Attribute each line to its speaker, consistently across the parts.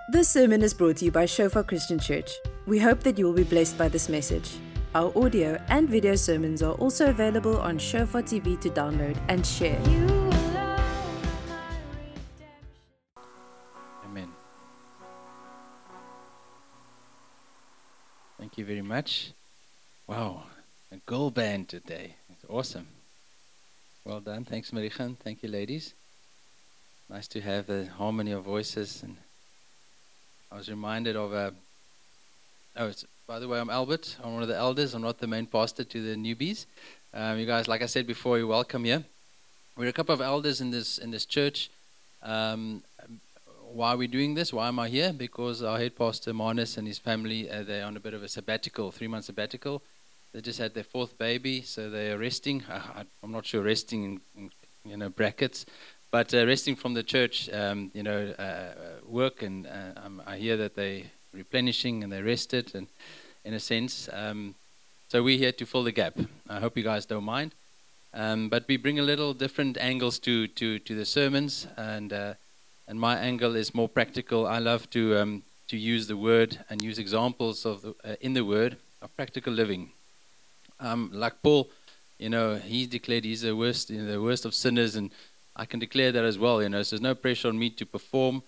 Speaker 1: This sermon is brought to you by Shofar Christian Church. We hope that you will be blessed by this message. Our audio and video sermons are also available on Shofar TV to download and share.
Speaker 2: Amen. Thank you very much. Wow, a girl band today. It's awesome. Well done. Thanks, Marichan. Thank you, ladies. Nice to have the harmony of voices. And I was reminded of by the way, I'm Albert. I'm one of the elders. I'm not the main pastor to the newbies. You guys, like I said before, you're welcome here. We're a couple of elders in this church. Why are we doing this? Why am I here? Because our head pastor, Manus, and his family, they're on a bit of a sabbatical, 3-month sabbatical. They just had their 4th baby, so they're resting. I'm not sure resting in brackets, but resting from the church, work. And I hear that they're replenishing and they rested, and in a sense. So we're here to fill the gap. I hope you guys don't mind. But we bring a little different angles to the sermons, and my angle is more practical. I love to use the word and use examples of in the word of practical living. Like Paul, he declared he's the worst of sinners, and I can declare that as well. So there's no pressure on me to perform.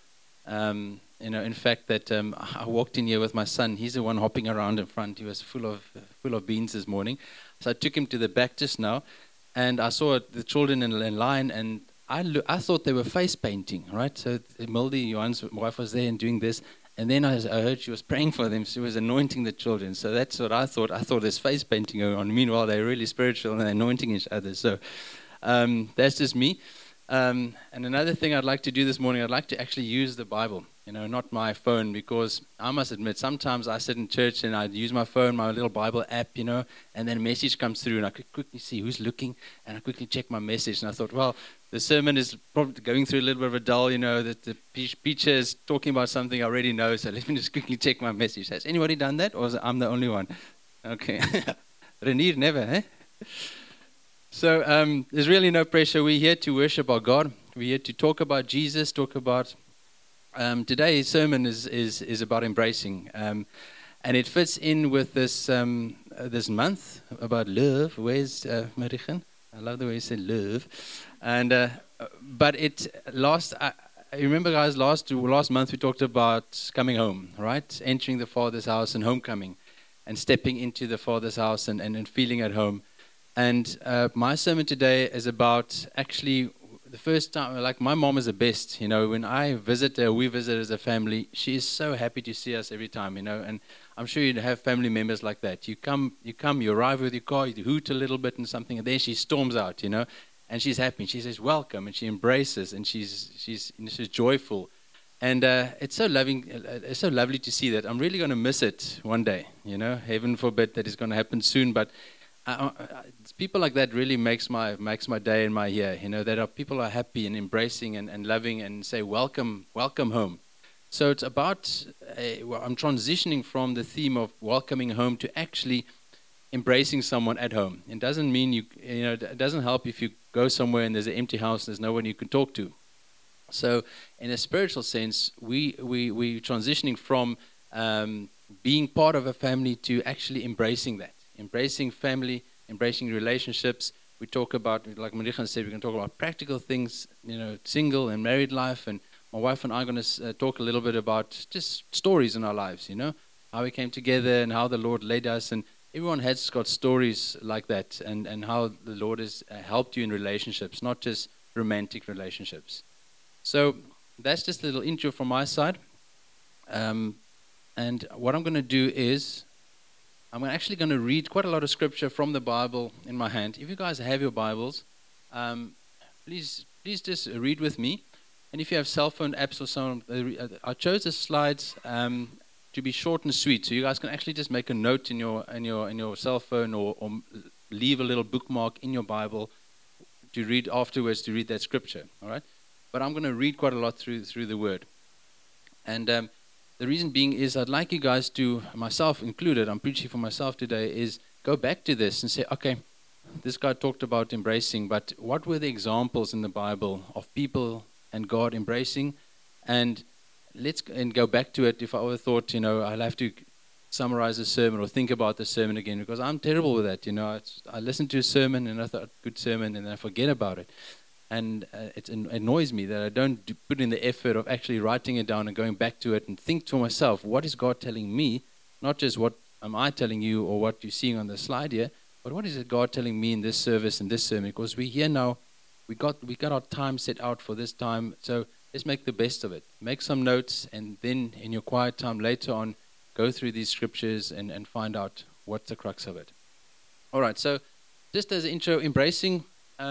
Speaker 2: In fact, that I walked in here with my son. He's the one hopping around in front. He was full of beans this morning, so I took him to the back just now, and I saw the children in line, and I thought they were face painting, right? So Mildy, Johan's wife, was there and doing this. And then I heard she was praying for them. She was anointing the children. So that's what I thought. I thought there's face painting going on. Meanwhile, they're really spiritual and they're anointing each other. So that's just me. And another thing I'd like to do this morning, I'd like to actually use the Bible, not my phone, because I must admit, sometimes I sit in church and I'd use my phone, my little Bible app, and then a message comes through and I could quickly see who's looking, and I quickly check my message. And I thought, well, the sermon is probably going through a little bit of a dull, that the preacher is talking about something I already know, so let me just quickly check my message. Has anybody done that, or I'm the only one? Okay. Renier, never, eh? So there's really no pressure. We're here to worship our God. We're here to talk about Jesus, talk about... today's sermon is about embracing. And it fits in with this month about love. Where's Marichan? I love the way you say love. And but I remember, guys, last month we talked about coming home, right? Entering the Father's house and homecoming, and stepping into the Father's house and feeling at home. And my sermon today is about actually the first time. Like, my mom is the best. When I visit her, we visit as a family, she is so happy to see us every time. And I'm sure you have family members like that. You arrive with your car, you hoot a little bit and something, and then she storms out, and she's happy. She says welcome, and she embraces, and she's joyful, and it's so lovely to see that. I'm really going to miss it one day. Heaven forbid that is going to happen soon, but people like that really makes my day and my year. That people are happy and embracing and loving and say welcome home. So it's about I'm transitioning from the theme of welcoming home to actually embracing someone at home. It doesn't mean it doesn't help if you go somewhere and there's an empty house, there's no one you can talk to. So in a spiritual sense, we transitioning from being part of a family to actually embracing that. Embracing family, embracing relationships. We talk about, like Marichan said, we can talk about practical things, single and married life. And my wife and I are going to talk a little bit about just stories in our lives, how we came together and how the Lord led us. And everyone has got stories like that, and how the Lord has helped you in relationships, not just romantic relationships. So that's just a little intro from my side. And what I'm going to do is, I'm actually going to read quite a lot of scripture from the Bible in my hand. If you guys have your Bibles, please just read with me. And if you have cell phone apps or so, I chose the slides to be short and sweet, so you guys can actually just make a note in your cell phone, or leave a little bookmark in your Bible to read afterwards, to read that scripture. All right, but I'm going to read quite a lot through the Word, and the reason being is I'd like you guys to, myself included, I'm preaching for myself today, is go back to this and say, okay, this guy talked about embracing, but what were the examples in the Bible of people and God embracing? And and go back to it. If I ever thought, I'll have to summarize a sermon or think about the sermon again, because I'm terrible with that. I listen to a sermon and I thought, good sermon, and then I forget about it. And it annoys me that I don't put in the effort of actually writing it down and going back to it and think to myself, what is God telling me? Not just what am I telling you or what you're seeing on the slide here, but what is it God telling me in this service and this sermon? Because we're here now, we got our time set out for this time, so let's make the best of it. Make some notes, and then in your quiet time later on, go through these scriptures and find out what's the crux of it. All right, so just as an intro, embracing,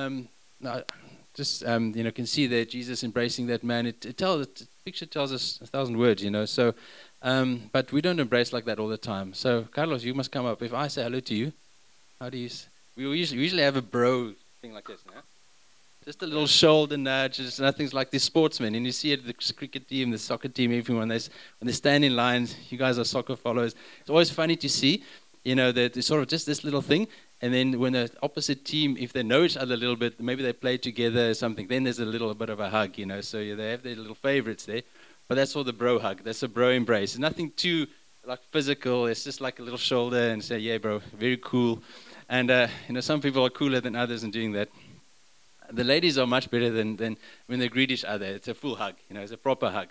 Speaker 2: can see there Jesus embracing that man. The picture tells us 1,000 words, So, but we don't embrace like that all the time. So, Carlos, you must come up. If I say hello to you, how do you? We usually have a bro thing like this, no? Just a little shoulder nudge. It's nothing's like the sportsmen, and you see it, the cricket team, the soccer team, everyone. When they stand in lines, you guys are soccer followers. It's always funny to see, that it's sort of just this little thing. And then when the opposite team, if they know each other a little bit, maybe they play together or something, then there's a little bit of a hug, So they have their little favorites there. But that's all the bro hug. That's a bro embrace. It's nothing too like physical. It's just like a little shoulder and say, yeah, bro, very cool. And, some people are cooler than others in doing that. The ladies are much better than when they greet each other. It's a full hug, it's a proper hug.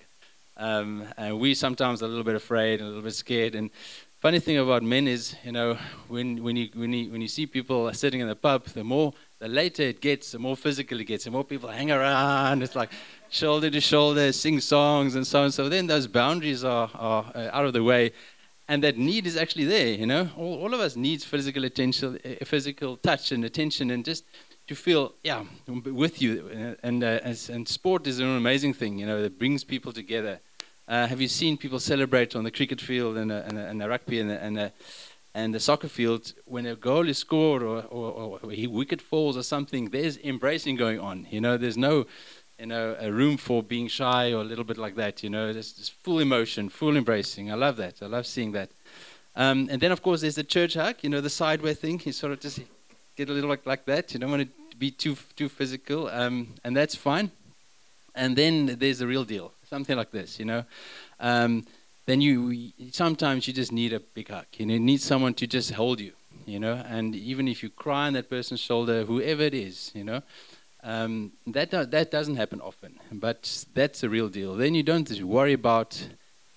Speaker 2: And we sometimes are a little bit afraid and a little bit scared. And funny thing about men is, when you see people sitting in the pub, the later it gets, the more physical it gets, the more people hang around. It's like shoulder to shoulder, sing songs and so on. So then those boundaries are out of the way, and that need is actually there. All of us needs physical attention, physical touch and attention, and just to feel with you. And sport is an amazing thing, that brings people together. Have you seen people celebrate on the cricket field and the rugby and the soccer field when a goal is scored or a wicket falls or something? There's embracing going on. There's no a room for being shy or a little bit like that. There's just full emotion, full embracing. I love that. I love seeing that. And then of course there's the church hug. The sideway thing. You sort of just get a little like that. You don't want to be too physical, and that's fine. And then there's the real deal. Something like this, then sometimes you just need a big hug. You need someone to just hold you, and even if you cry on that person's shoulder, whoever it is, that doesn't happen often, but that's a real deal. Then you don't just worry about,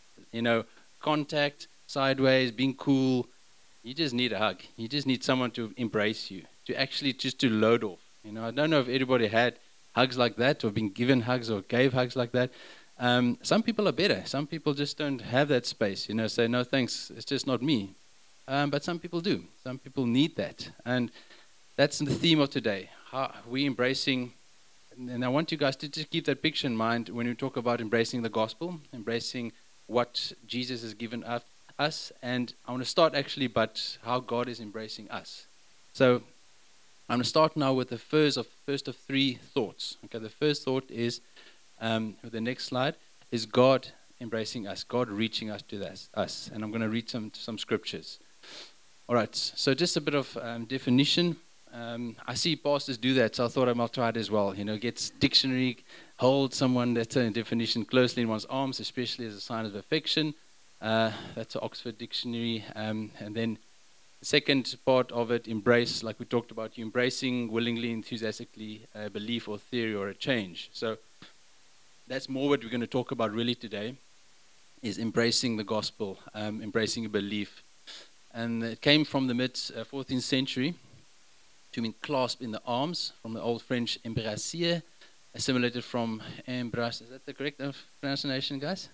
Speaker 2: contact, sideways, being cool. You just need a hug. You just need someone to embrace you, to actually just to load off. I don't know if anybody had hugs like that or been given hugs or gave hugs like that. Some people are better. Some people just don't have that space, say, no, thanks, it's just not me. But some people do. Some people need that. And that's the theme of today. How we embracing, and I want you guys to just keep that picture in mind when we talk about embracing the gospel, embracing what Jesus has given us. And I want to start actually, but how God is embracing us. So I'm going to start now with the first of three thoughts. Okay, the first thought is, with the next slide, is God embracing us, God reaching us to us. And I'm going to read some scriptures. All right, so just a bit of definition. I see pastors do that, so I thought I might try it as well. Get dictionary, hold someone that's a definition closely in one's arms, especially as a sign of affection. That's an Oxford Dictionary. And then the second part of it, embrace, like we talked about, you embracing willingly, enthusiastically a belief or theory or a change. So that's more what we're going to talk about really today, is embracing the gospel, embracing a belief. And it came from the mid-14th century to mean clasp in the arms, from the old French embrasser, assimilated from embrace. Is that the correct pronunciation, guys?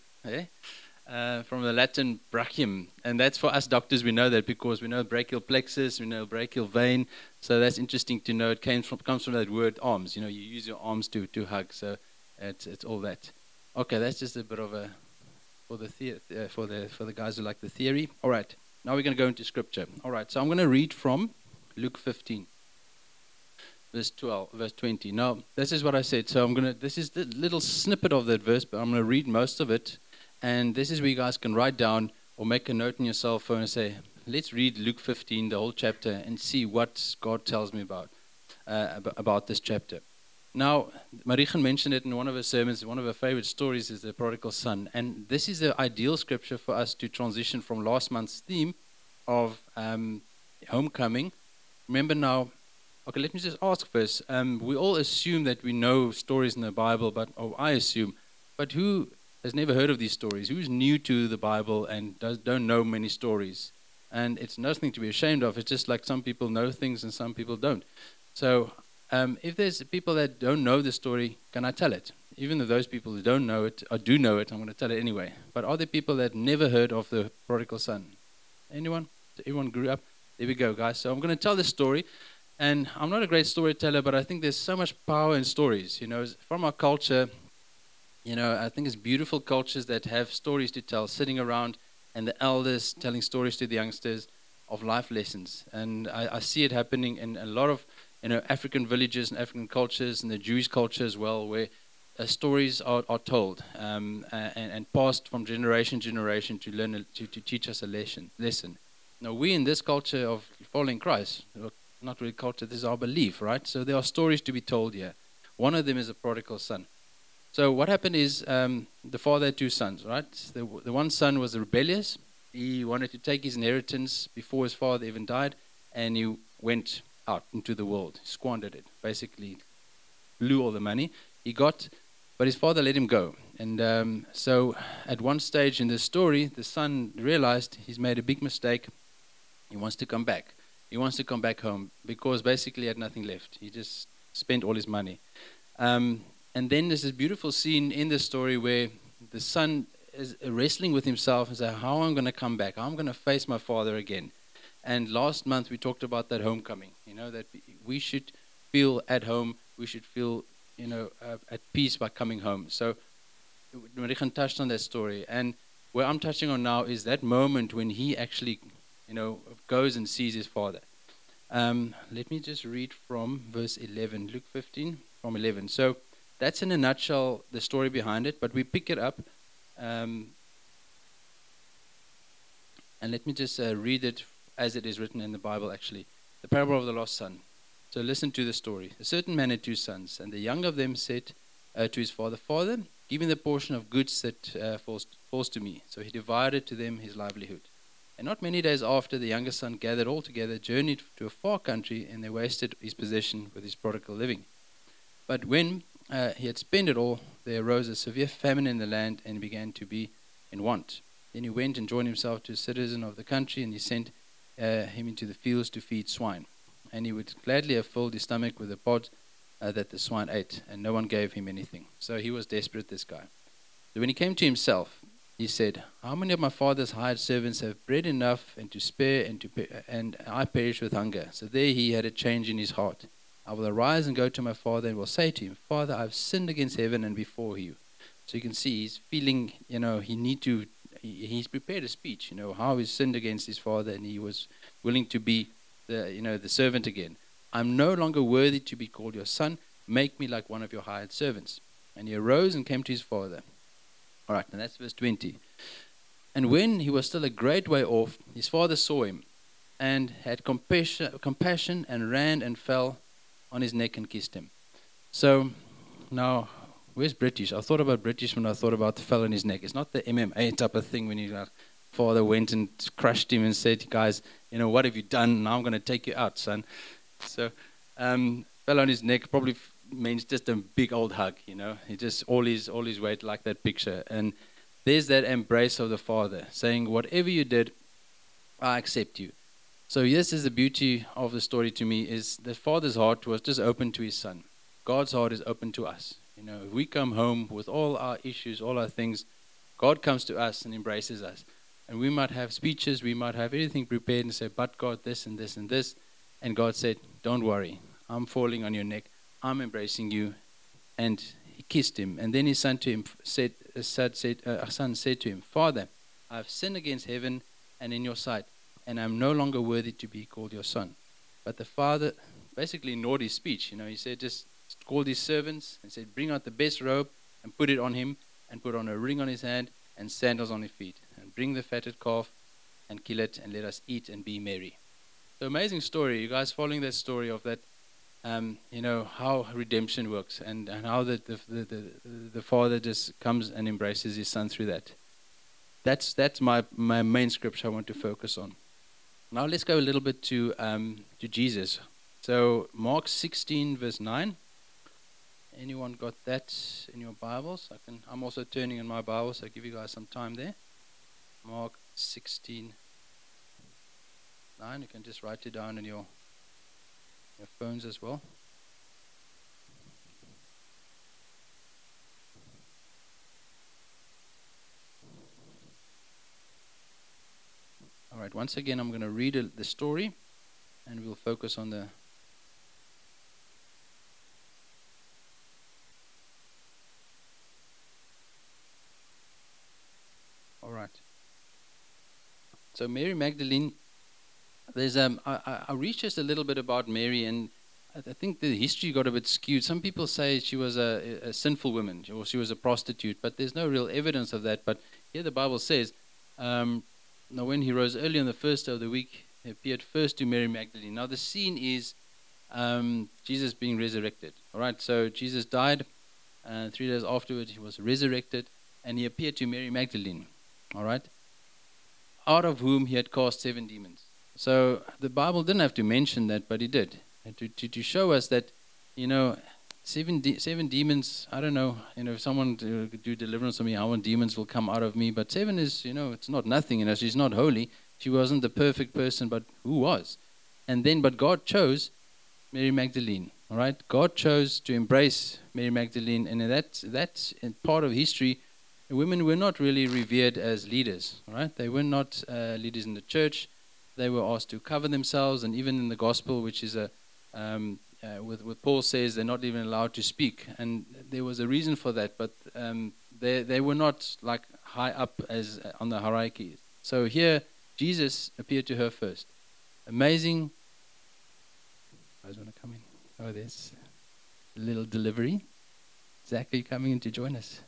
Speaker 2: From the Latin brachium. And that's for us doctors, we know that because we know brachial plexus, we know brachial vein. So that's interesting to know. It comes from that word arms. You use your arms to hug. So it's all that. Okay, that's just a bit of for the guys who like the theory. All right, now we're going to go into scripture. All right, so I'm going to read from Luke 15, verse 20. Now, this is what I said. So this is the little snippet of that verse, but I'm going to read most of it. And this is where you guys can write down or make a note in your cell phone and say, let's read Luke 15, the whole chapter, and see what God tells me about this chapter. Now, Marichen mentioned it in one of her sermons. One of her favorite stories is the prodigal son. And this is the ideal scripture for us to transition from last month's theme of homecoming. Remember now, okay, let me just ask first. We all assume that we know stories in the Bible, I assume, but who has never heard of these stories? Who's new to the Bible and don't know many stories? And it's nothing to be ashamed of. It's just like some people know things and some people don't. So if there's people that don't know the story, can I tell it? Even though those people who don't know it or do know it, I'm going to tell it anyway. But are there people that never heard of the prodigal son? Anyone? Everyone grew up? There we go, guys. So I'm going to tell this story. And I'm not a great storyteller, but I think there's so much power in stories. You know, from our culture, you know, I think it's beautiful cultures that have stories to tell, sitting around and the elders telling stories to the youngsters of life lessons. And I see it happening in a lot of, you know, African villages and African cultures and the Jewish culture as well, where stories are told and passed from generation to generation to learn to teach us a lesson. Now, we in this culture of following Christ, not really culture, this is our belief, right? So there are stories to be told here. One of them is a prodigal son. So what happened is the father had two sons, right? The one son was rebellious. He wanted to take his inheritance before his father even died, and he went out into the world, squandered it, basically blew all the money he got, but his father let him go. And so at one stage in the story, the son realized he's made a big mistake. He wants to come back. He wants to come back home because basically he had nothing left. He just spent all his money. And then there's this beautiful scene in the story where the son is wrestling with himself and saying, how am I going to come back? How am I going to face my father again? And last month we talked about that homecoming, you know, that we should feel at home. We should feel, you know, at peace by coming home. So Marichen touched on that story. And where I'm touching on now is that moment when he actually, you know, goes and sees his father. Let me just read from verse 11, Luke 15 from 11. So that's in a nutshell the story behind it, but we pick it up. And let me just read it as it is written in the Bible, actually. The parable of the lost son. So listen to the story. A certain man had two sons, and the younger of them said to his father, Father, give me the portion of goods that falls to me. So he divided to them his livelihood. And not many days after, the younger son gathered all together, journeyed to a far country, and they wasted his possession with his prodigal living. But when he had spent it all, there arose a severe famine in the land, and he began to be in want. Then he went and joined himself to a citizen of the country, and he sent him into the fields to feed swine. And he would gladly have filled his stomach with the pods that the swine ate, and no one gave him anything. So he was desperate, this guy. So when he came to himself, he said, how many of my father's hired servants have bread enough and to spare, and I perish with hunger? So there he had a change in his heart. I will arise and go to my father and will say to him, Father, I've sinned against heaven and before you. So you can see he's feeling, you know, he's prepared a speech, you know, how he sinned against his father, and he was willing to be the servant again. I'm no longer worthy to be called your son. Make me like one of your hired servants. And he arose and came to his father. All right, and that's verse 20. And when he was still a great way off, his father saw him and had compassion and ran and fell on his neck and kissed him. So now, where's British? I thought about British when I thought about the fell on his neck. It's not the MMA type of thing when your father went and crushed him and said, guys, you know, what have you done? Now I'm going to take you out, son. So fell on his neck probably means just a big old hug, you know. He just all his weight, like that picture. And there's that embrace of the father saying, whatever you did, I accept you. So this is the beauty of the story to me, is the father's heart was just open to his son. God's heart is open to us. You know, if we come home with all our issues, all our things, God comes to us and embraces us. And we might have speeches, we might have everything prepared and say, but God, this and this and this. And God said, don't worry, I'm falling on your neck. I'm embracing you. And he kissed him. And then his son said to him, Father, I have sinned against heaven and in your sight, and I'm no longer worthy to be called your son. But the father basically ignored his speech. You know, he said, just called his servants and said, bring out the best robe and put it on him, and put on a ring on his hand and sandals on his feet, and bring the fatted calf and kill it, and let us eat and be merry. So amazing story. You guys following that story of that how redemption works and how the Father just comes and embraces his Son through that. That's my main scripture I want to focus on. Now let's go a little bit to Jesus. So Mark 16 verse 9. Anyone got that in your Bibles? I'm also turning in my Bible, so I'll give you guys some time there. Mark 16 9. You can just write it down in your phones as well. All right, once again, I'm going to read the story, and we'll focus on the... All right. So Mary Magdalene, there's I researched a little bit about Mary, and I think the history got a bit skewed. Some people say she was a sinful woman, or she was a prostitute, but there's no real evidence of that. But here the Bible says, now when he rose early on the first day of the week, he appeared first to Mary Magdalene. Now the scene is Jesus being resurrected. All right, so Jesus died, and 3 days afterwards he was resurrected, and he appeared to Mary Magdalene. All right, out of whom he had cast 7 demons. So the Bible didn't have to mention that, but he did, and to show us that, 7 demons. I don't know, if someone to do deliverance on me, how many demons will come out of me? But 7 is, it's not nothing. She's not holy. She wasn't the perfect person, but who was? But God chose Mary Magdalene. All right, God chose to embrace Mary Magdalene, and that's in part of history. Women were not really revered as leaders. All right, they were not leaders in the church. They were asked to cover themselves, and even in the gospel, which is with Paul says they're not even allowed to speak, and there was a reason for that. But they were not like high up as on the hierarchy. So here Jesus appeared to her first. Amazing. You guys want to come in? Oh, there's a little delivery. Zach, are you coming in to join us?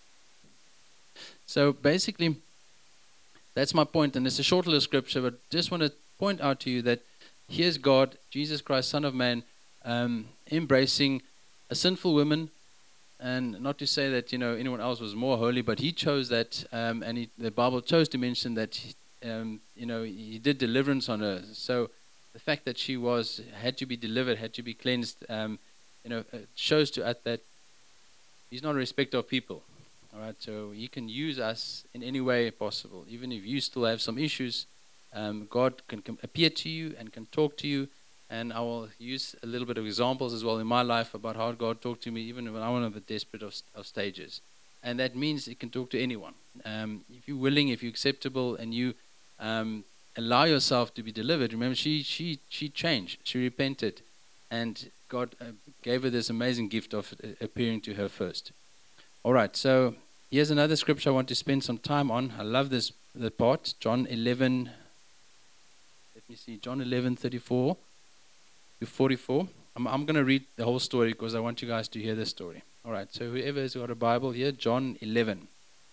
Speaker 2: So basically, that's my point, and it's a short little scripture, but just want to point out to you that here's God, Jesus Christ, Son of Man, embracing a sinful woman, and not to say that anyone else was more holy, but he chose that, and the Bible chose to mention that he did deliverance on her. So the fact that she had to be delivered, had to be cleansed, shows to us that he's not a respecter of people. All right, so he can use us in any way possible. Even if you still have some issues, God can appear to you and can talk to you. And I will use a little bit of examples as well in my life about how God talked to me even when I was on the desperate of stages. And that means it can talk to anyone. If you're willing, if you're acceptable, and you allow yourself to be delivered. Remember, she changed. She repented. And God gave her this amazing gift of appearing to her first. All right, so here's another scripture I want to spend some time on. I love the part, John 11. Let me see, John 11:34 to 44. I'm going to read the whole story because I want you guys to hear this story. All right, so whoever has got a Bible here, John 11.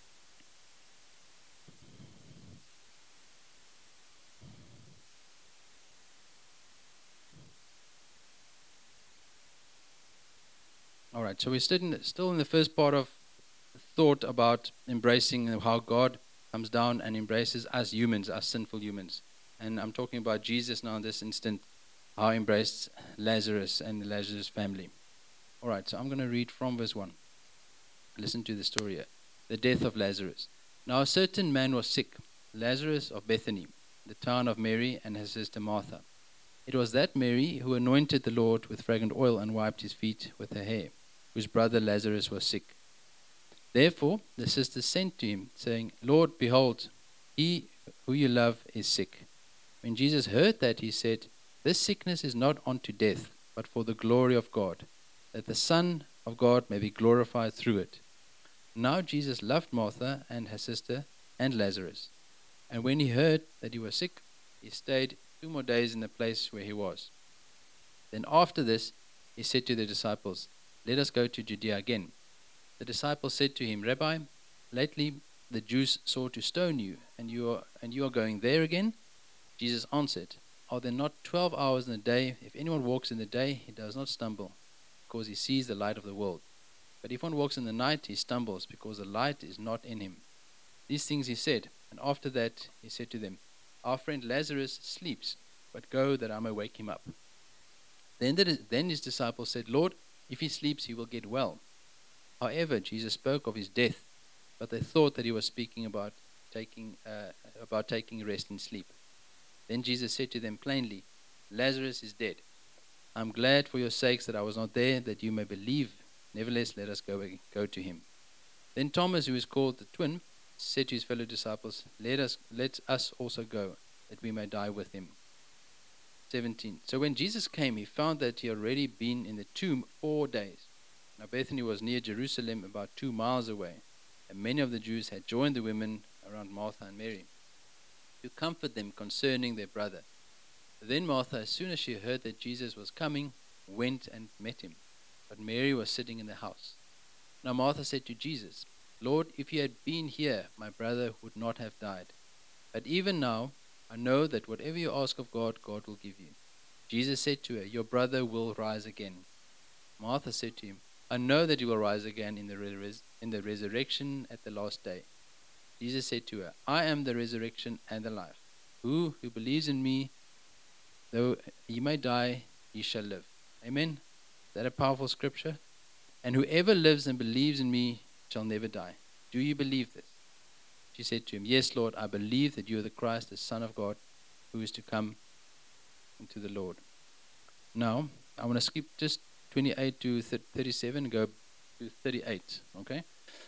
Speaker 2: All right, so we're still in the first part of thought about embracing how God comes down and embraces us humans, us sinful humans. And I'm talking about Jesus now in this instant, how he embraced Lazarus and the Lazarus family. All right, so I'm going to read from verse 1. Listen to the story here. The death of Lazarus. Now a certain man was sick, Lazarus of Bethany, the town of Mary and her sister Martha. It was that Mary who anointed the Lord with fragrant oil and wiped his feet with her hair, whose brother Lazarus was sick. Therefore the sisters sent to him, saying, Lord, behold, he who you love is sick. When Jesus heard that, he said, This sickness is not unto death, but for the glory of God, that the Son of God may be glorified through it. Now Jesus loved Martha and her sister and Lazarus. And when he heard that he was sick, he stayed 2 more days in the place where he was. Then after this, he said to the disciples, Let us go to Judea again. The disciples said to him, Rabbi, lately the Jews sought to stone you, and you are going there again? Jesus answered, are there not 12 hours in a day? If anyone walks in the day, he does not stumble, because he sees the light of the world. But if one walks in the night, he stumbles, because the light is not in him. These things he said, and after that he said to them, Our friend Lazarus sleeps, but go that I may wake him up. Then his disciples said, Lord, if he sleeps, he will get well. However, Jesus spoke of his death, but they thought that he was speaking about taking rest in sleep. Then Jesus said to them plainly, Lazarus is dead. I am glad for your sakes that I was not there, that you may believe. Nevertheless, let us go to him. Then Thomas, who is called the twin, said to his fellow disciples, Let us also go, that we may die with him. 17. So when Jesus came, he found that he had already been in the tomb 4 days. Now Bethany was near Jerusalem, about 2 miles away, and many of the Jews had joined the women around Martha and Mary to comfort them concerning their brother. Then Martha, as soon as she heard that Jesus was coming, went and met him. But Mary was sitting in the house. Now Martha said to Jesus, Lord, if you had been here, my brother would not have died. But even now, I know that whatever you ask of God, God will give you. Jesus said to her, Your brother will rise again. Martha said to him, I know that he will rise again in the resurrection at the last day. Jesus said to her, I am the resurrection and the life. Who believes in me, though he may die, he shall live. Amen. Is that a powerful scripture? And whoever lives and believes in me shall never die. Do you believe this? She said to him, Yes, Lord, I believe that you are the Christ, the Son of God, who is to come into the Lord. Now, I want to skip just 28 to 37 and go to 38. Okay?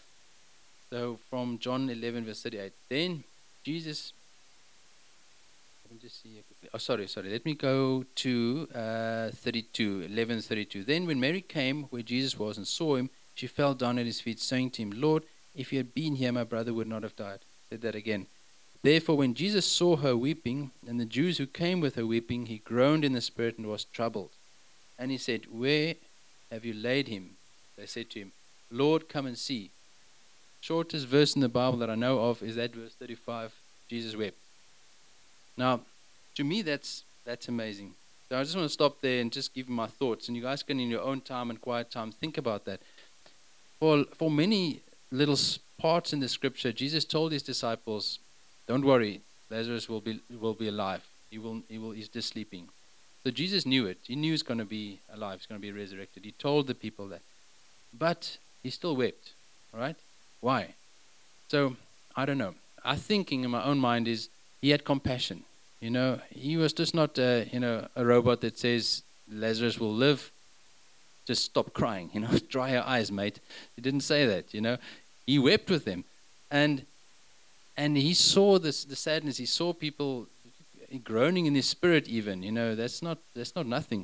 Speaker 2: So from John 11, verse 38. Then Jesus, let me just see here quickly. Oh, sorry. Let me go to 32, 11:32. Then when Mary came where Jesus was and saw him, she fell down at his feet, saying to him, Lord, if you had been here, my brother would not have died. Said that again. Therefore, when Jesus saw her weeping, and the Jews who came with her weeping, he groaned in the spirit and was troubled. And he said, Where have you laid him? They said to him, Lord, come and see. Shortest verse in the Bible that I know of is that verse 35, Jesus wept. Now, to me, that's amazing. So I just want to stop there and just give my thoughts. And you guys can, in your own time and quiet time, think about that. For many little parts in the scripture, Jesus told his disciples, don't worry, Lazarus will be alive. He's just sleeping. So Jesus knew it. He knew he's going to be alive. He's going to be resurrected. He told the people that. But he still wept. All right? Why? So, I don't know. Our thinking in my own mind is he had compassion. He was just not a robot that says Lazarus will live. Just stop crying, dry your eyes, mate. He didn't say that, He wept with them. And he saw the sadness. He saw people groaning in his spirit even, that's not nothing.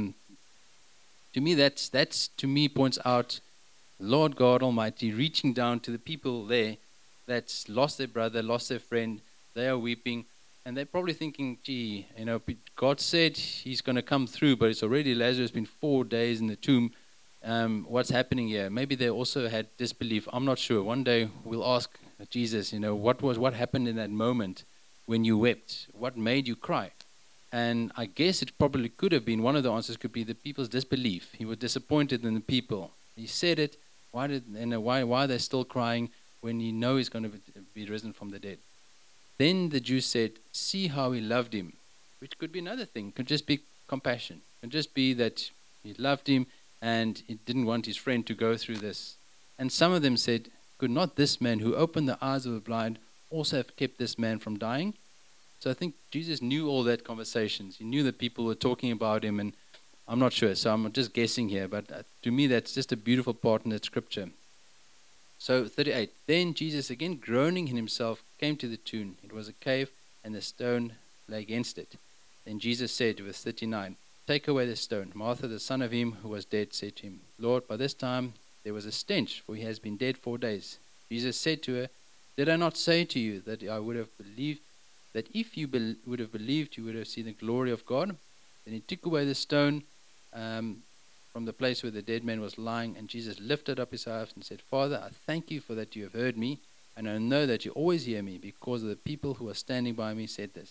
Speaker 2: To me, that's to me points out Lord God Almighty reaching down to the people there that's lost their brother, lost their friend. They are weeping. And they're probably thinking, gee, God said he's going to come through, but it's already Lazarus been 4 days in the tomb. What's happening here? Maybe they also had disbelief. I'm not sure. One day we'll ask Jesus, what happened in that moment when you wept? What made you cry? And I guess it probably could have been, one of the answers could be the people's disbelief. He was disappointed in the people. He said it. Why are they still crying when he knows he's going to be risen from the dead? Then the Jews said, see how he loved him, which could be another thing. Could just be compassion. Could just be that he loved him and he didn't want his friend to go through this. And some of them said, could not this man who opened the eyes of the blind also have kept this man from dying? So I think Jesus knew all that conversations. He knew that people were talking about him, and I'm not sure. So I'm just guessing here. But to me, that's just a beautiful part in that scripture. So 38. Then Jesus, again groaning in himself, came to the tomb. It was a cave, and the stone lay against it. Then Jesus said, verse 39, take away the stone. Martha, the son of him who was dead, said to him, Lord, by this time there was a stench, for he has been dead 4 days. Jesus said to her, did I not say to you that I would have believed, that if you would have believed, you would have seen the glory of God? Then he took away the stone from the place where the dead man was lying, and Jesus lifted up his eyes and said, Father, I thank you for that you have heard me, and I know that you always hear me, because of the people who are standing by me said this.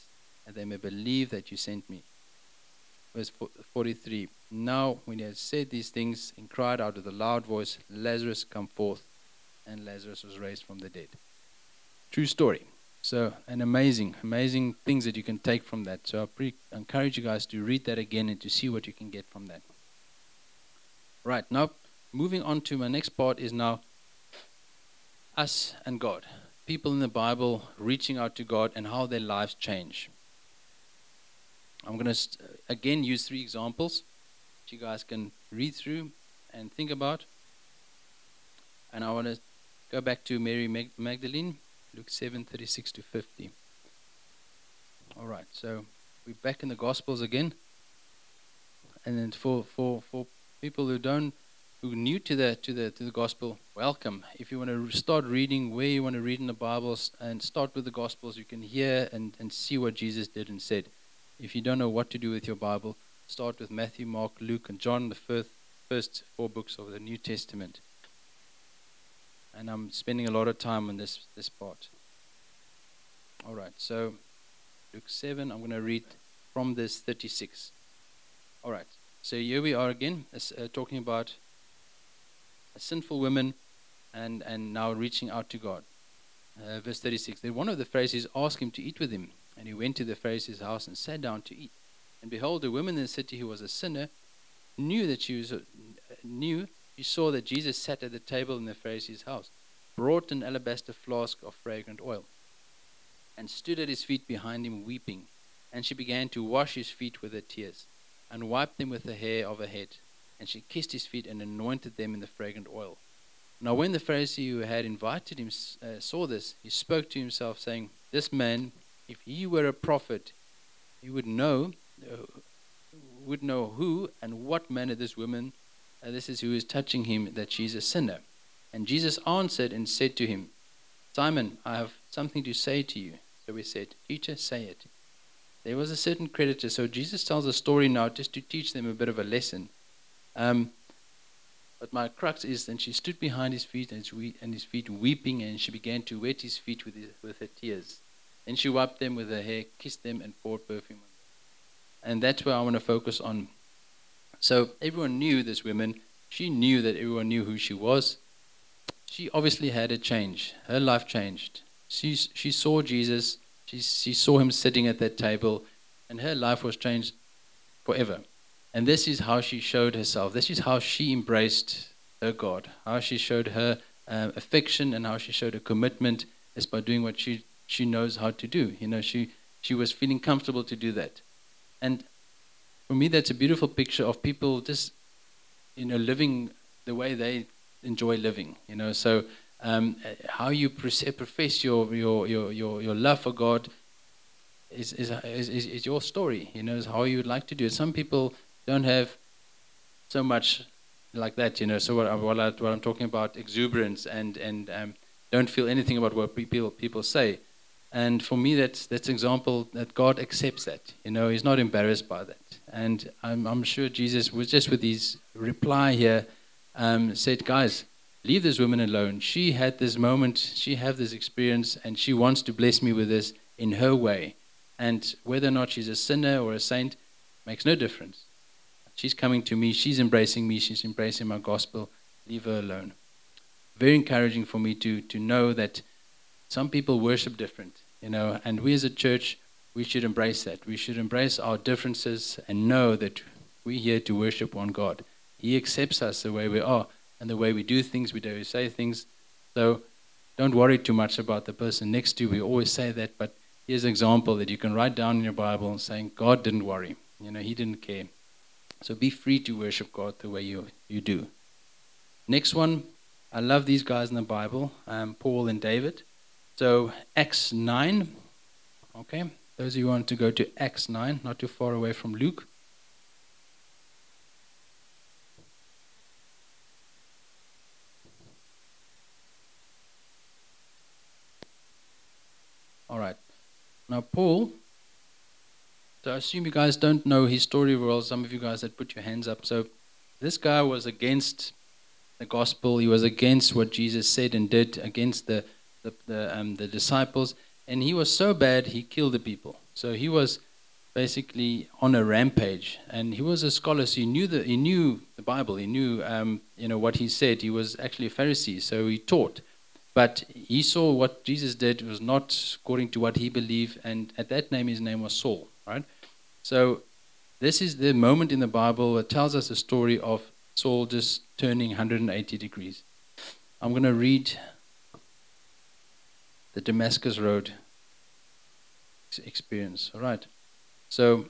Speaker 2: and they may believe that you sent me. Verse 43. Now, when he had said these things, he cried out with a loud voice, Lazarus, come forth. And Lazarus was raised from the dead. True story. So, an amazing things that you can take from that. So, I encourage you guys to read that again and to see what you can get from that. Right, now, moving on to my next part is now us and God. People in the Bible reaching out to God and how their lives change. I'm going to again use 3 examples that you guys can read through and think about. And I want to go back to Mary Magdalene, Luke 7:36 to 50. All right, so we're back in the Gospels again. And then for people who new to the Gospel, welcome. If you want to start reading where you want to read in the Bibles and start with the Gospels, you can hear and see what Jesus did and said. If you don't know what to do with your Bible, start with Matthew, Mark, Luke, and John, the first 4 books of the New Testament. And I'm spending a lot of time on this part. All right, so Luke 7, I'm going to read from this 36. All right, so here we are again, talking about a sinful woman and now reaching out to God. Verse 36, then one of the Pharisees asked him to eat with him. And he went to the Pharisee's house and sat down to eat. And behold, a woman in the city who was a sinner she saw that Jesus sat at the table in the Pharisee's house, brought an alabaster flask of fragrant oil, and stood at his feet behind him weeping. And she began to wash his feet with her tears, and wiped them with the hair of her head. And she kissed his feet and anointed them in the fragrant oil. Now when the Pharisee who had invited him saw this, he spoke to himself, saying, this man, if he were a prophet, he would know who and what manner this woman, this is who is touching him, that she is a sinner. And Jesus answered and said to him, Simon, I have something to say to you. So he said, Teacher, say it. There was a certain creditor. So Jesus tells a story now just to teach them a bit of a lesson. But my crux is, and she stood behind his feet and his feet weeping, and she began to wet his feet with her tears. Then she wiped them with her hair, kissed them, and poured perfume on them. And that's where I want to focus on. So everyone knew this woman. She knew that everyone knew who she was. She obviously had a change. Her life changed. She saw Jesus. She saw him sitting at that table, and her life was changed forever. And this is how she showed herself. This is how she embraced her God. How she showed her affection and how she showed her commitment is by doing what she knows how to do. You know, she was feeling comfortable to do that. And for me, that's a beautiful picture of people just, living the way they enjoy living. So how you profess your love for God is your story. Is how you would like to do it. Some people don't have so much like that. So what I'm talking about, exuberance and don't feel anything about what people say. And for me, that's an example that God accepts that. He's not embarrassed by that. And I'm sure Jesus was just with his reply here, said, guys, leave this woman alone. She had this moment, she had this experience, and she wants to bless me with this in her way. And whether or not she's a sinner or a saint makes no difference. She's coming to me, she's embracing me, she's embracing my gospel. Leave her alone. Very encouraging for me to know that some people worship different, and we as a church, we should embrace that. We should embrace our differences and know that we're here to worship one God. He accepts us the way we are and the way we do things, we say things. So don't worry too much about the person next to you. We always say that, but here's an example that you can write down in your Bible saying, God didn't worry. He didn't care. So be free to worship God the way you do. Next one, I love these guys in the Bible, Paul and David. So Acts 9, okay, those of you who want to go to Acts 9, not too far away from Luke. All right, now Paul, so I assume you guys don't know his story well, some of you guys that put your hands up. So this guy was against the gospel, he was against what Jesus said and did, against the disciples, and he was so bad he killed the people. So he was basically on a rampage, and he was a scholar, so he knew the Bible, he knew what he said. He was actually a Pharisee, so he taught, but he saw what Jesus did was not according to what he believed, and at that name his name was Saul, right? So this is the moment in the Bible that tells us the story of Saul just turning 180 degrees. I'm going to read the Damascus Road experience. All right. So,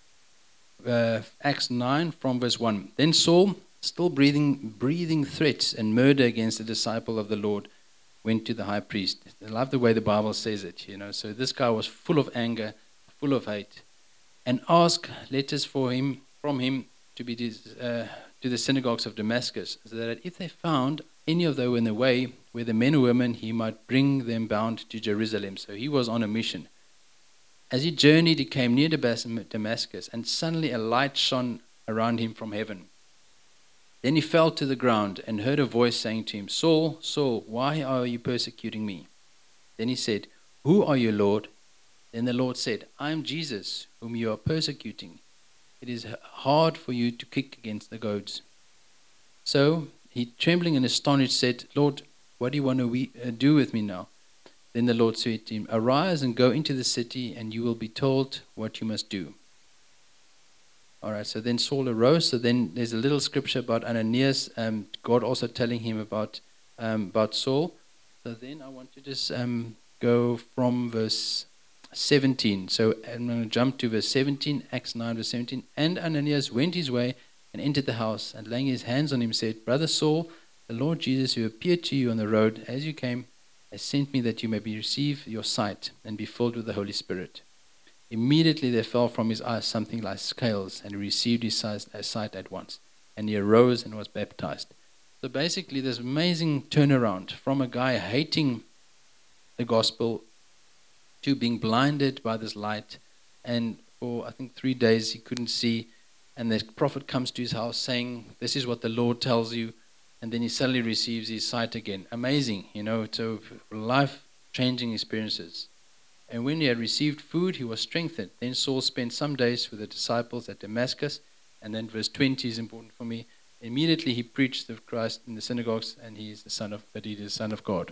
Speaker 2: Acts 9 from verse 1. Then Saul, still breathing threats and murder against the disciple of the Lord, went to the high priest. I love the way the Bible says it, So this guy was full of anger, full of hate, and asked letters from him to be to the synagogues of Damascus, so that if they found any of them in the way, whether men or women, he might bring them bound to Jerusalem. So he was on a mission. As he journeyed, he came near Damascus, and suddenly a light shone around him from heaven. Then he fell to the ground and heard a voice saying to him, Saul, Saul, why are you persecuting me? Then he said, Who are you, Lord? Then the Lord said, I am Jesus, whom you are persecuting. It is hard for you to kick against the goads. So he, trembling and astonished, said, Lord, what do you want to do with me now? Then the Lord said to him, Arise and go into the city, and you will be told what you must do. All right, so then Saul arose. So then there's a little scripture about Ananias, God also telling him about Saul. So then I want to just go from verse 17. So I'm going to jump to verse 17, Acts 9, verse 17. And Ananias went his way and entered the house, and laying his hands on him said, Brother Saul, the Lord Jesus, who appeared to you on the road as you came, has sent me that you may receive your sight and be filled with the Holy Spirit. Immediately there fell from his eyes something like scales, and he received his sight at once. And he arose and was baptized. So basically this amazing turnaround from a guy hating the gospel to being blinded by this light. And for, I think, 3 days he couldn't see. And the prophet comes to his house saying, this is what the Lord tells you. And then he suddenly receives his sight again. Amazing, so life-changing experiences. And when he had received food, he was strengthened. Then Saul spent some days with the disciples at Damascus. And then verse 20 is important for me. Immediately he preached of Christ in the synagogues, and he is the Son of God.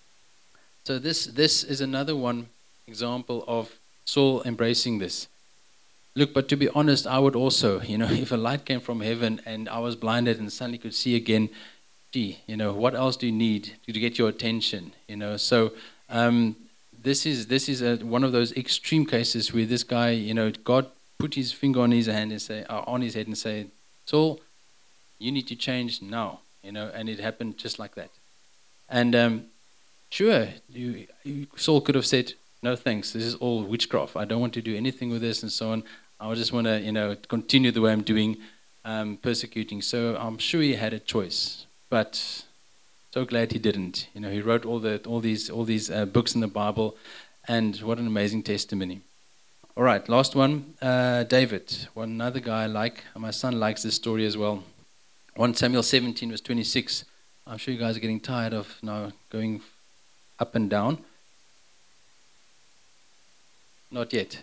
Speaker 2: So this is another one example of Saul embracing this. Look, but to be honest, I would also, if a light came from heaven and I was blinded and suddenly could see again, what else do you need to get your attention? So this is one of those extreme cases where this guy, God put his finger on his hand and on his head and say, Saul, you need to change now, and it happened just like that. And sure, Saul could have said, no thanks, this is all witchcraft. I don't want to do anything with this and so on. I just want to, continue the way I'm doing, persecuting. So I'm sure he had a choice, but so glad he didn't. He wrote all these books in the Bible, and what an amazing testimony. All right, last one, David. One another guy my son likes this story as well. 1 Samuel 17 verse 26. I'm sure you guys are getting tired of now going up and down. Not yet.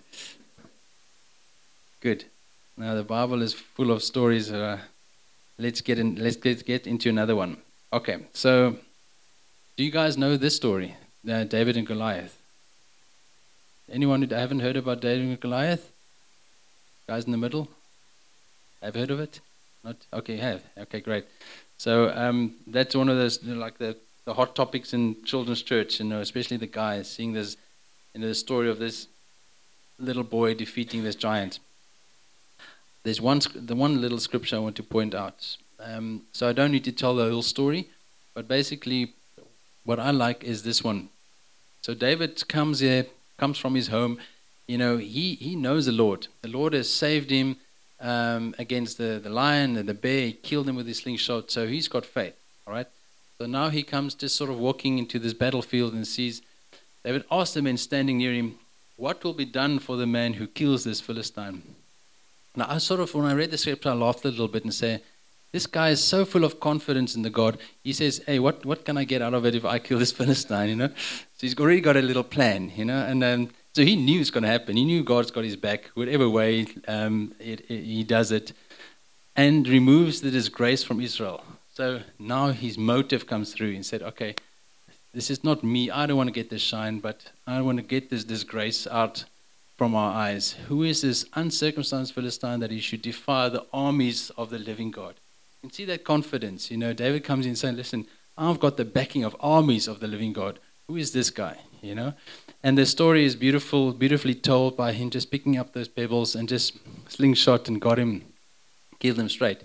Speaker 2: Good. Now the Bible is full of stories. Let's get into another one. Okay. So, do you guys know this story, David and Goliath? Anyone who haven't heard about David and Goliath? Guys in the middle, have heard of it? Not okay. You have. Okay, great. So that's one of those the hot topics in children's church. Especially the guys seeing this, the story of this little boy defeating this giant. There's the one little scripture I want to point out. So I don't need to tell the whole story, but basically what I like is this one. So David comes from his home. He knows the Lord. The Lord has saved him against the lion and the bear. He killed him with his slingshot, so he's got faith. All right. So now he comes just sort of walking into this battlefield and sees David. Asks the men standing near him, what will be done for the man who kills this Philistine? Now, when I read the scripture, I laughed a little bit and say, this guy is so full of confidence in the God. He says, hey, what can I get out of it if I kill this Philistine, So he's already got a little plan, And So he knew it's going to happen. He knew God's got his back, whatever way he does it, and removes the disgrace from Israel. So now his motive comes through and said, okay, this is not me. I don't want to get this shine, but I want to get this disgrace out from our eyes. Who is this uncircumcised Philistine that he should defy the armies of the living God? You can see that confidence. David comes in saying, listen, I've got the backing of armies of the living God. Who is this guy? And the story is beautifully told by him just picking up those pebbles and just slingshot and killed him straight.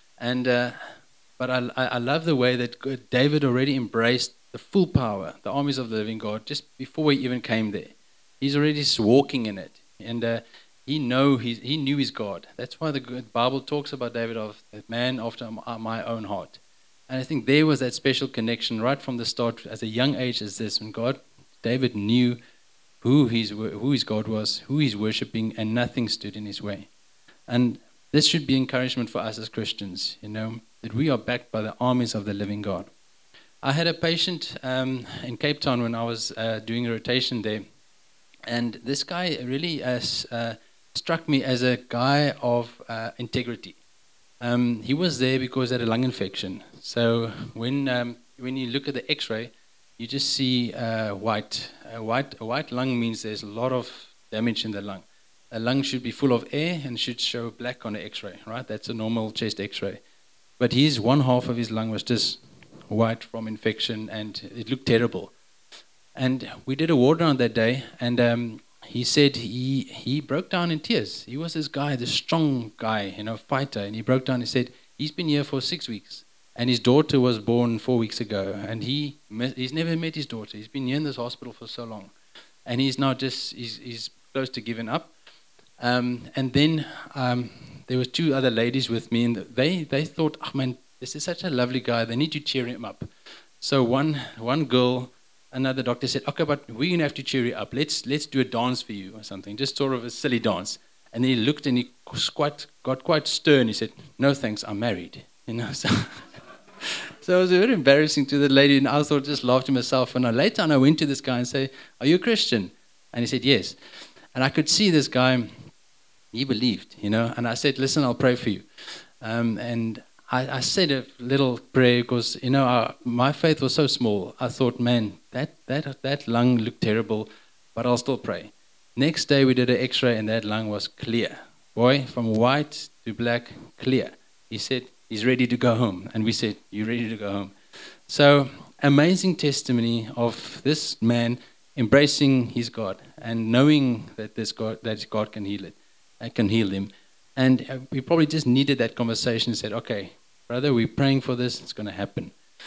Speaker 2: But I love the way that David already embraced the full power, the armies of the living God, just before he even came there. He's already just walking in it. And he knew his God. That's why the Bible talks about David of a man after my own heart. And I think there was that special connection right from the start, as a young age as this, when David knew who his God was, who he's worshipping, and nothing stood in his way. And this should be encouragement for us as Christians, that we are backed by the armies of the living God. I had a patient in Cape Town when I was doing a rotation there, and this guy really struck me as a guy of integrity. He was there because he had a lung infection. So when you look at the X-ray, you just see white. A white lung means there's a lot of damage in the lung. A lung should be full of air and should show black on the X-ray, right? That's a normal chest X-ray. But one half of his lung was just white from infection, and it looked terrible. And we did a ward round that day, and he said he broke down in tears. He was this guy, this strong guy, fighter, and he broke down. He said he's been here for 6 weeks, and his daughter was born 4 weeks ago, and he's never met his daughter. He's been here in this hospital for so long, and he's now he's close to giving up. And then there was 2 other ladies with me, and they thought, oh man, this is such a lovely guy. They need to cheer him up. So one girl, another doctor said, okay, but we're going to have to cheer you up. Let's do a dance for you or something, just sort of a silly dance. And he looked and he got quite stern. He said, no thanks, I'm married. So it was very embarrassing to the lady, and I thought, just laughed to myself. And later on I went to this guy and said, are you a Christian? And he said, yes. And I could see this guy, he believed, and I said, listen, I'll pray for you. And I said a little prayer because, my faith was so small. I thought, man, that lung looked terrible, but I'll still pray. Next day we did an X-ray and that lung was clear. Boy, from white to black, clear. He said, he's ready to go home. And we said, you ready to go home? So, amazing testimony of this man embracing his God and knowing that God can heal it, can heal him. And we probably just needed that conversation and said, okay, brother, we're praying for this, it's going to happen.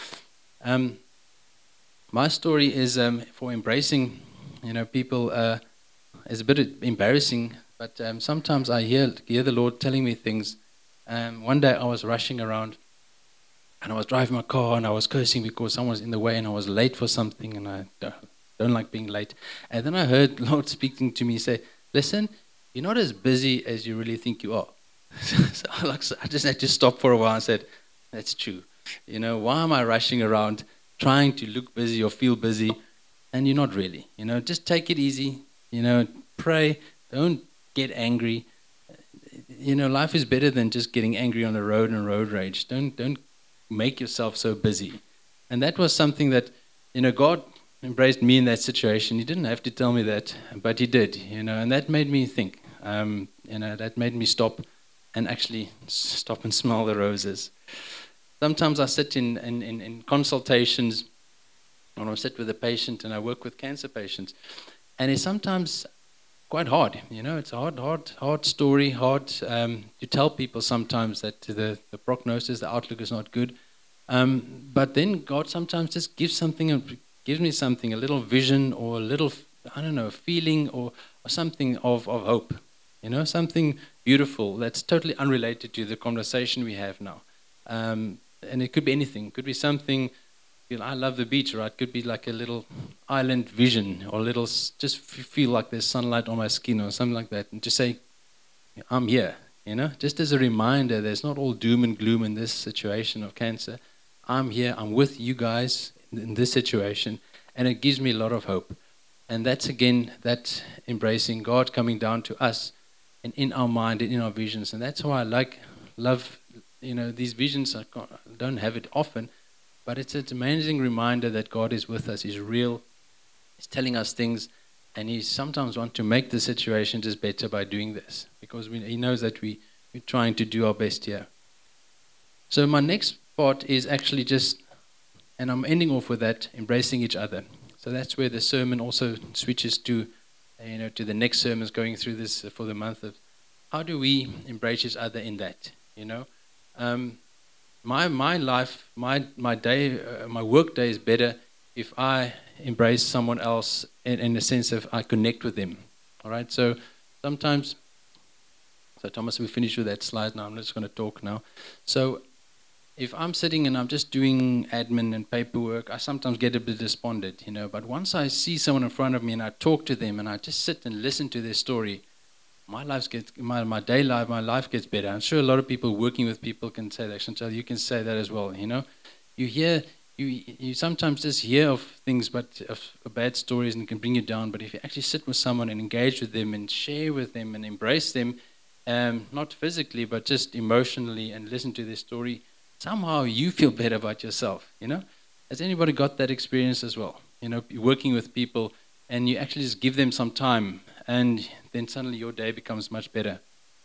Speaker 2: My story is for embracing, people is a bit embarrassing, but sometimes I hear the Lord telling me things. One day I was rushing around, and I was driving my car, and I was cursing because someone was in the way, and I was late for something, and I don't like being late. And then I heard the Lord speaking to me say, listen, you're not as busy as you really think you are. So I just had to stop for a while and said, that's true. Why am I rushing around trying to look busy or feel busy, and you're not really? Just take it easy. Pray. Don't get angry. Life is better than just getting angry on the road and road rage. Don't make yourself so busy. And that was something that, God embraced me in that situation. He didn't have to tell me that, but he did, and that made me think. That made me stop and actually stop and smell the roses. Sometimes I sit in consultations, when I sit with a patient, and I work with cancer patients, and it's sometimes quite hard. It's a hard story, hard to tell people sometimes that the prognosis, the outlook is not good. But then God sometimes just gives me something, a little vision or a little, feeling or something of hope. Something beautiful that's totally unrelated to the conversation we have now. And it could be anything. It could be something, I love the beach, right? It could be like a little island vision or just feel like there's sunlight on my skin or something like that. And just say, I'm here, just as a reminder, there's not all doom and gloom in this situation of cancer. I'm here, I'm with you guys in this situation, and it gives me a lot of hope. And that's again, that embracing God coming down to us and in our mind and in our visions. And that's why I love, these visions. I don't have it often, but it's an amazing reminder that God is with us. He's real. He's telling us things, and He sometimes wants to make the situation just better by doing this, because He knows that we're trying to do our best here. So my next part is actually just, and I'm ending off with that, embracing each other. So that's where the sermon also switches to, to the next sermons going through this for the month of how do we embrace each other in that, My life, my day, my work day is better if I embrace someone else in the sense of I connect with them. All right. So sometimes, Thomas, we finished with that slide now. I'm just going to talk now. So if I'm sitting and I'm just doing admin and paperwork, I sometimes get a bit despondent, But once I see someone in front of me and I talk to them and I just sit and listen to their story, my life gets better. I'm sure a lot of people working with people can say that. Chantal, you can say that as well. You sometimes just hear of things, but of bad stories, and it can bring you down. But if you actually sit with someone and engage with them and share with them and embrace them, not physically but just emotionally, and listen to their story, somehow you feel better about yourself. Has anybody got that experience as well? Working with people and you actually just give them some time, and then suddenly your day becomes much better.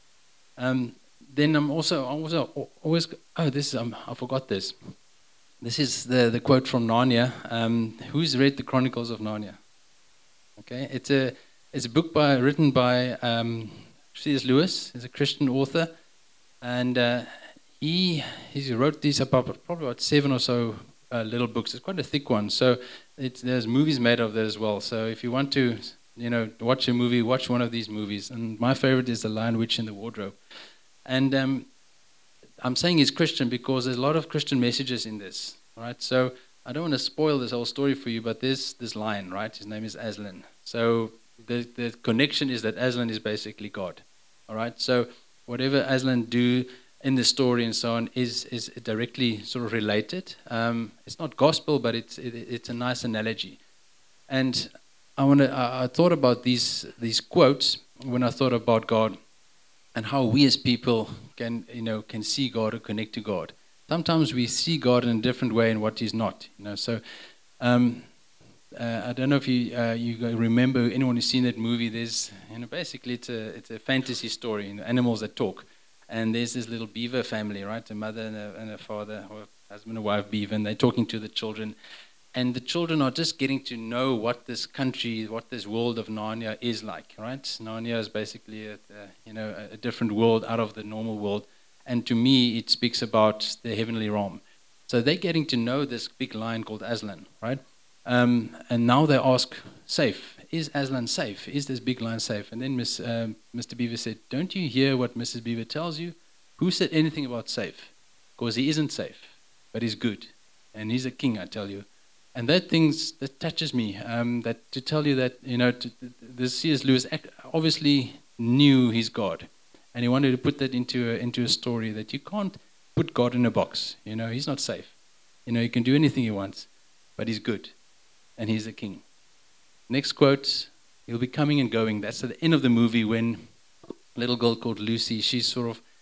Speaker 2: Then I'm also always I forgot this. This is the quote from Narnia. Who's read the Chronicles of Narnia? Okay, it's a book written by C.S. Lewis. He's a Christian author, and he wrote these probably about 7 or so little books. It's quite a thick one. So there's movies made of that as well. So if you want to watch a movie, watch one of these movies. And my favorite is The Lion, Witch, and the Wardrobe. And I'm saying he's Christian because there's a lot of Christian messages in this. All right. So I don't want to spoil this whole story for you, but there's this lion, right? His name is Aslan. So the connection is that Aslan is basically God. All right. So whatever Aslan do in the story and so on is directly sort of related. It's not gospel, but it's a nice analogy. And I thought about these quotes when I thought about God and how we as people can see God or connect to God. Sometimes we see God in a different way and what He's not. So I don't know if you remember, anyone who's seen that movie. There's basically it's a fantasy story. Animals that talk. And there's this little beaver family, right? A mother and a father, or husband and wife beaver, and they're talking to the children. And the children are just getting to know what this country, what this world of Narnia is like, right? Narnia is basically a different world out of the normal world. And to me, it speaks about the heavenly realm. So they're getting to know this big lion called Aslan, right? And now they ask, safe. Is Aslan safe? Is this big lion safe? And then Mr. Beaver said, don't you hear what Mrs. Beaver tells you? Who said anything about safe? Because he isn't safe, but he's good. And he's a king, I tell you. And that touches me, that to tell you that, this C.S. Lewis obviously knew he's God. And he wanted to put that into a story that you can't put God in a box. He's not safe. He can do anything he wants, but he's good. And he's a king. Next quote, he'll be coming and going. That's at the end of the movie when a little girl called Lucy, she's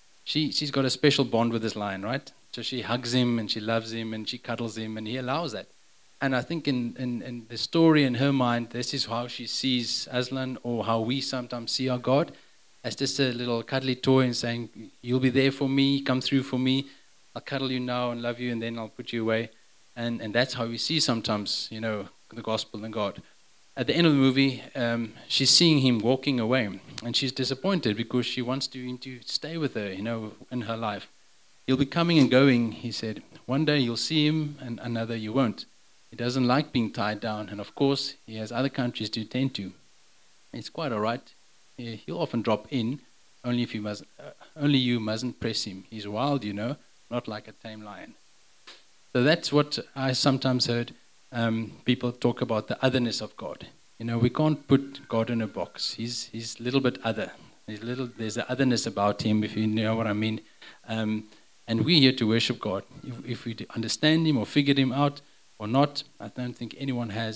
Speaker 2: got a special bond with this lion, right? So she hugs him and she loves him and she cuddles him and he allows that. And I think in the story in her mind, this is how she sees Aslan, or how we sometimes see our God, as just a little cuddly toy and saying, you'll be there for me, come through for me, I'll cuddle you now and love you and then I'll put you away. And that's how we see sometimes, the gospel and God. At the end of the movie, she's seeing him walking away, and she's disappointed because she wants to stay with her, in her life. He'll be coming and going, he said. One day you'll see him, and another you won't. He doesn't like being tied down, and of course, he has other countries to tend to. It's quite all right. He'll often drop in, only you mustn't press him. He's wild, not like a tame lion. So that's what I sometimes heard. People talk about the otherness of God. We can't put God in a box. He's a little bit other. There's the otherness about him, if you know what I mean. And we're here to worship God. If we understand him or figured him out or not, I don't think anyone has.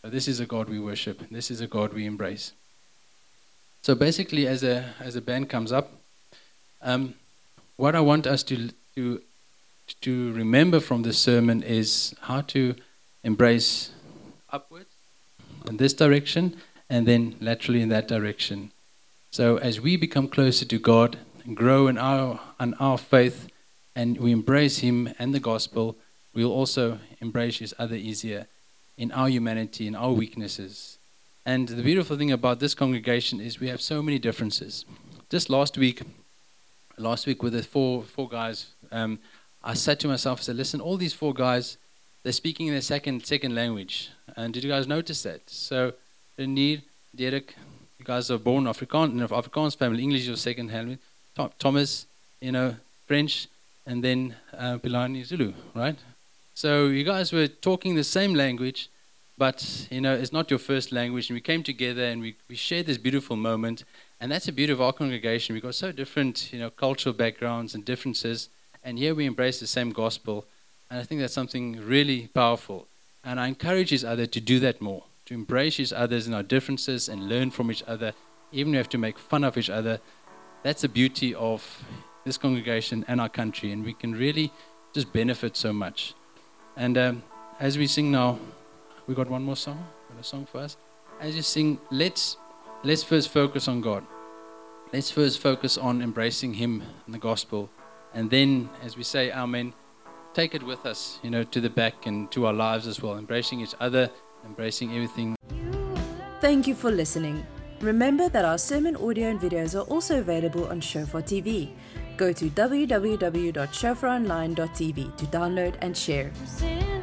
Speaker 2: So this is a God we worship. This is a God we embrace. So basically, as a band comes up, what I want us to remember from this sermon is how to embrace upwards in this direction and then laterally in that direction. So as we become closer to God and grow in our faith and we embrace Him and the gospel, we'll also embrace each other easier in our humanity, in our weaknesses. And the beautiful thing about this congregation is we have so many differences. Just last week with the four guys, I said to myself, I said, listen, all these four guys, they're speaking in their second language. And did you guys notice that? So, Renier, Derek, you guys are born Afrikaans family. English is your second language. Thomas, French, and then Pilani Zulu, right? So you guys were talking the same language, but it's not your first language. And we came together and we shared this beautiful moment. And that's the beauty of our congregation. We've got so different, cultural backgrounds and differences. And here we embrace the same gospel. And I think that's something really powerful. And I encourage each other to do that more, to embrace each other in our differences and learn from each other, even if we have to make fun of each other. That's the beauty of this congregation and our country. And we can really just benefit so much. And as we sing now, we got one more song. Got a song for us. As you sing, let's first focus on God. Let's first focus on embracing Him and the gospel. And then, as we say Amen, take it with us, to the back and to our lives as well. Embracing each other, embracing everything.
Speaker 1: Thank you for listening. Remember that our sermon audio and videos are also available on Shofar TV. Go to www.shofaronline.tv to download and share.